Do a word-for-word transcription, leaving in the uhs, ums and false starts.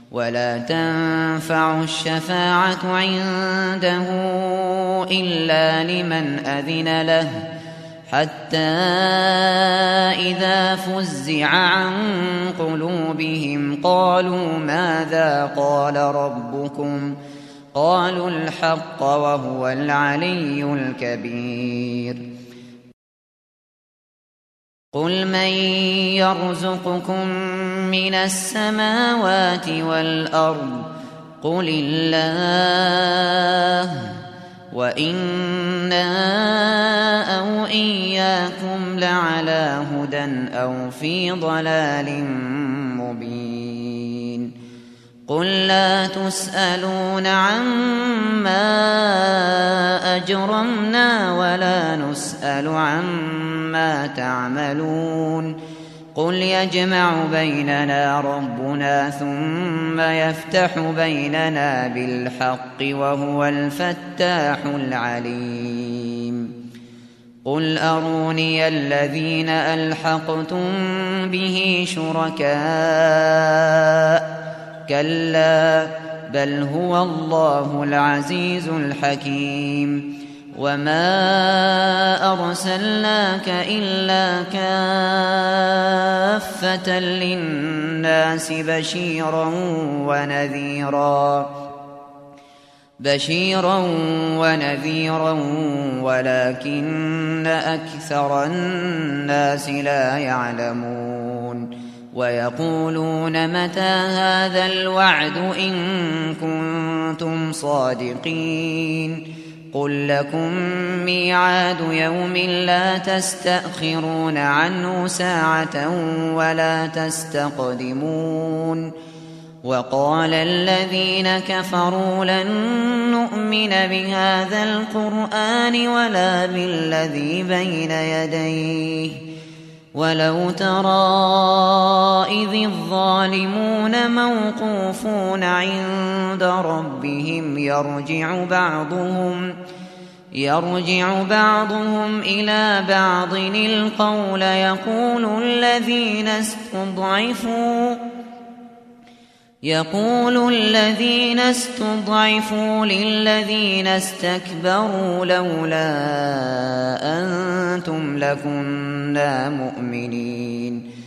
ولا تنفع الشفاعة عنده إلا لمن أذن له حتى إذا فزع عن قلوبهم قالوا ماذا قال ربكم قالوا الحق وهو العلي الكبير قل من يرزقكم من السماوات والأرض قل الله وإنا أو إياكم لعلى هدى أو في ضلال مبين قل لا تسألون عما أجرمنا ولا نسأل عما تعملون قل يجمع بيننا ربنا ثم يفتح بيننا بالحق وهو الفتاح العليم قل أروني الذين ألحقتم به شركاء كلا بل هو الله العزيز الحكيم وما أرسلناك إلا كافة للناس بشيرا ونذيرا بشيرا ونذيرا ولكن أكثر الناس لا يعلمون ويقولون متى هذا الوعد إن كنتم صادقين قل لكم ميعاد يوم لا تستأخرون عنه ساعة ولا تستقدمون وقال الذين كفروا لن نؤمن بهذا القرآن ولا بالذي بين يديه ولو ترى إذ الظالمون موقوفون عند ربهم يرجع بعضهم يرجع بعضهم إلى بعض القول يقول الذين استضعفوا يقول الذين استضعفوا للذين استكبروا لولا أنتم لكنا مؤمنين